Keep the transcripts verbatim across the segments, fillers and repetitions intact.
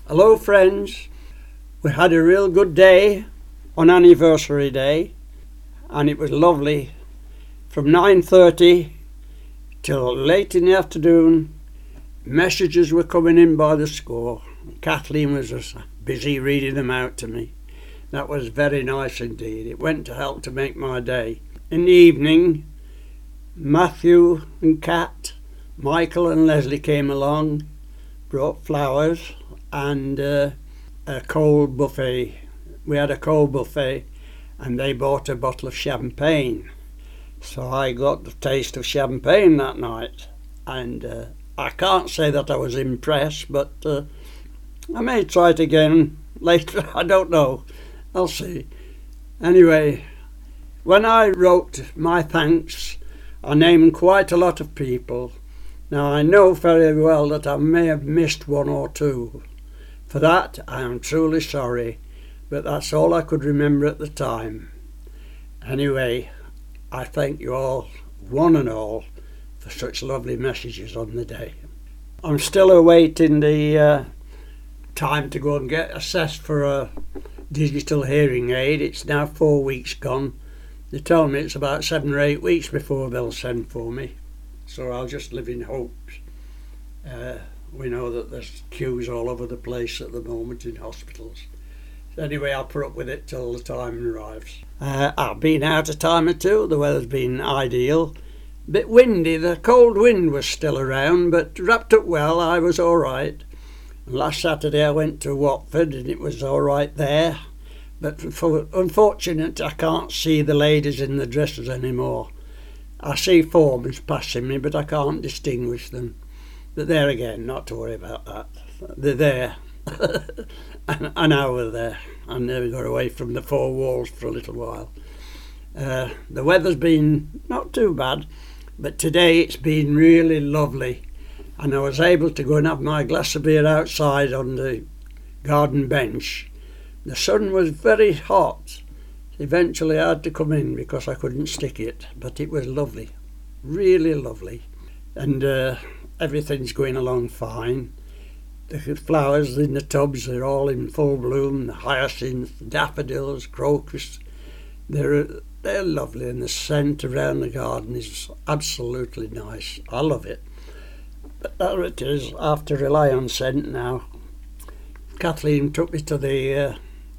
Hello friends, we had a real good day on anniversary day and it was lovely. From nine thirty till late in the afternoon, messages were coming in by the score. Kathleen was just busy reading them out to me. That was very nice indeed. It went to help to make my day. In the evening, Matthew and Kat, Michael and Leslie came along, brought flowers and uh, a cold buffet. We had a cold buffet and they bought a bottle of champagne. So I got the taste of champagne that night, and uh, I can't say that I was impressed, but uh, I may try it again later. I don't know. I'll see. Anyway, when I wrote my thanks, I named quite a lot of people. Now I know very well that I may have missed one or two. For that I am truly sorry, but that's all I could remember at the time. Anyway, I thank you all, one and all, for such lovely messages on the day. I'm still awaiting the uh, time to go and get assessed for a digital hearing aid. It's now four weeks gone. They tell me it's about seven or eight weeks before they'll send for me. So I'll just live in hopes. Uh, we know that there's queues all over the place at the moment in hospitals. Anyway, I'll put up with it till the time arrives. Uh, I've been out a time or two. The weather's been ideal. A bit windy. The cold wind was still around, but wrapped up well. I was all right. Last Saturday I went to Watford and it was all right there. But for unfortunate, I can't see the ladies in the dresses anymore. I see forms passing me, but I can't distinguish them. But there again, not to worry about that. They're there. and, and I was there. I never got away from the four walls for a little while. Uh, the weather's been not too bad, but today it's been really lovely. And I was able to go and have my glass of beer outside on the garden bench. The sun was very hot. Eventually I had to come in because I couldn't stick it, but it was lovely, really lovely. And uh, everything's going along fine. The flowers in the tubs are all in full bloom, the hyacinths, daffodils, crocus, they're, they're lovely, and the scent around the garden is absolutely nice. I love it. But there it is, I have to rely on scent now. Kathleen took me to the uh,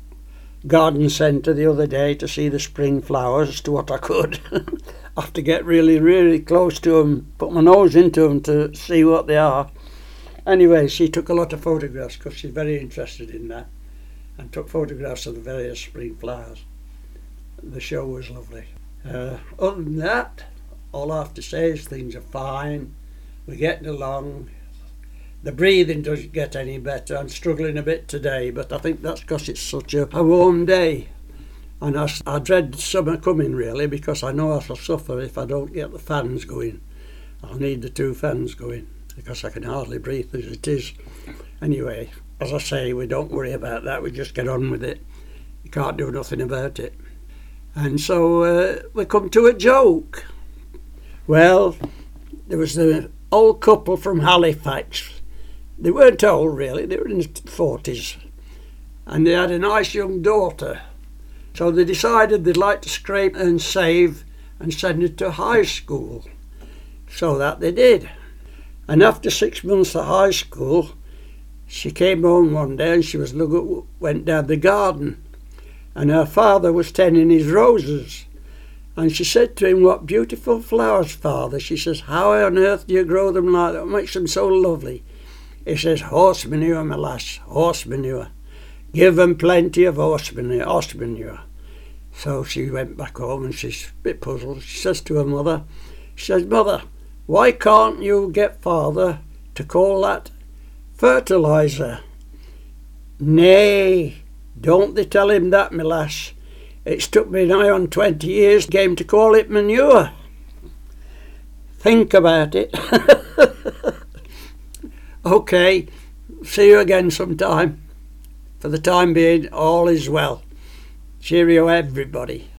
garden centre the other day to see the spring flowers to what I could. I have to get really, really close to them, put my nose into them to see what they are. Anyway, she took a lot of photographs because she's very interested in that, and took photographs of the various spring flowers. The show was lovely. Uh, other than that, all I have to say is things are fine. We're getting along. The breathing doesn't get any better. I'm struggling a bit today, but I think that's because it's such a, a warm day. And I, I dread summer coming really, because I know I shall suffer if I don't get the fans going. I'll need the two fans going because I can hardly breathe as it is. Anyway, as I say, we don't worry about that. We just get on with it. You can't do nothing about it. And so uh, we come to a joke. Well, there was the old couple from Halifax. They weren't old really, they were in the forties, and they had a nice young daughter. So they decided they'd like to scrape and save and send her to high school. So that they did. And after six months at high school, she came home one day and she was look, went down the garden, and her father was tending his roses. And she said to him, "What beautiful flowers, father." She says, "How on earth do you grow them like that? What makes them so lovely?" He says, "Horse manure, my lass, horse manure. Give them plenty of horse manure, horse manure." So she went back home and she's a bit puzzled. She says to her mother, she says, "Mother, why can't you get father to call that fertiliser?" "Nay, don't they tell him that, my lass. It's took me nigh on twenty years game to call it manure." Think about it. Okay, see you again sometime. For the time being, all is well. Cheerio everybody.